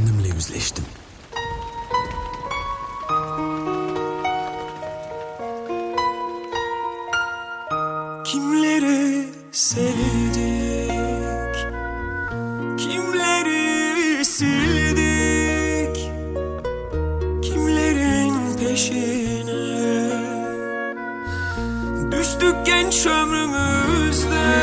kendimle yüzleştim. Kimleri sevdik, kimleri sildik, kimlerin peşine düştük genç ömrümüzde.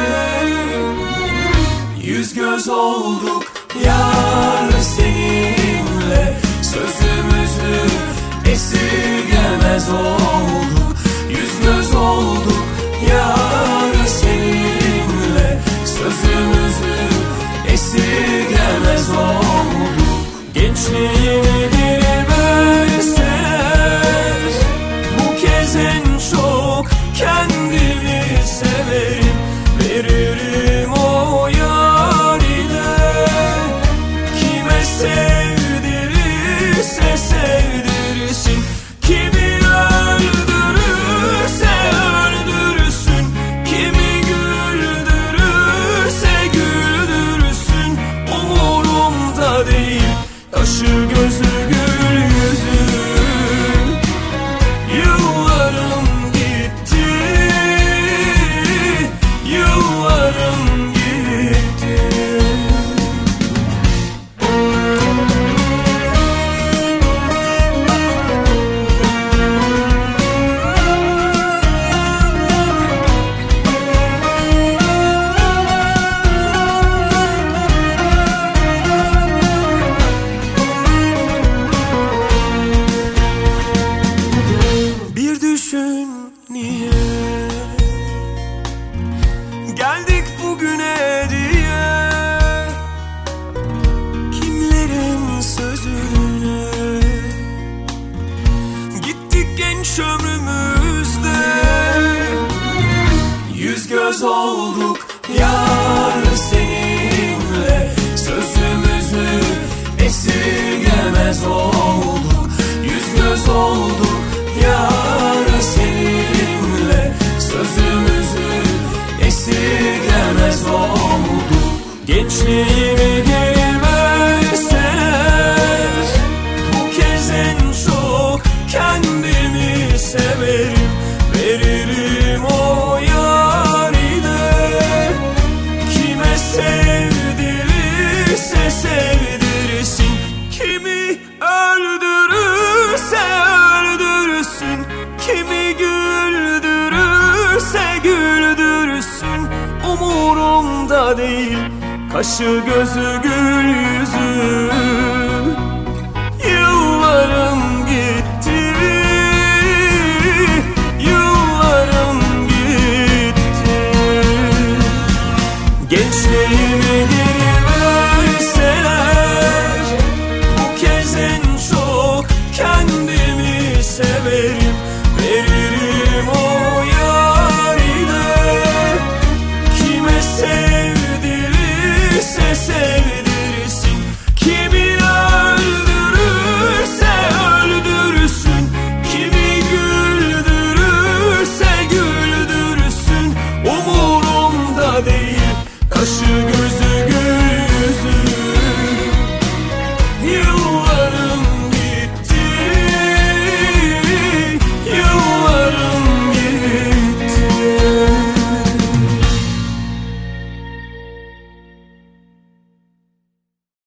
Yüz göz olduk yar seninle, sözümüzü esirgemez olduk. Yüz göz olduk yar seninle, sözümüzü esirgemez olduk. Gençliğimi geri verseler, bu kez en çok kendimi severim. Veririm o yar ile, kime sevdirirse sevdirsin. Kimi öldürürse öldürsün, kimi güldürürse güldürsün. Umurumda değil, kaşı gözü gül yüzü. Yıllarım gitti, yıllarım gitti. Bir düşün niye geldik bugüne diye, kimlerin sözüne gittik genç ömrümüzde. Yüz göz olduk yar seninle, sözümüzü esirgemez olduk. Yüz göz olduk yar seninle, sözümüzü esirgemez olduk. Gençliğimi geri verseler, bu kez en çok kendimi severim. Veririm o yar ile, kime sevdirirse sevdirsin. Kimi öldürürse öldürsün, kimi güldürürse güldürsün. Umurumda değil, kaşı gözü gül yüzü. Yıllarım gitti, yıllarım gitti. Gençliğimi geri verseler, bu kez en çok kendimi severim. Veririm o yar ile, kime sevdirirse sevdirsin. Kimi öldürürse öldürsün, kimi güldürürse güldürsün. Umurumda değil, kaşı gözü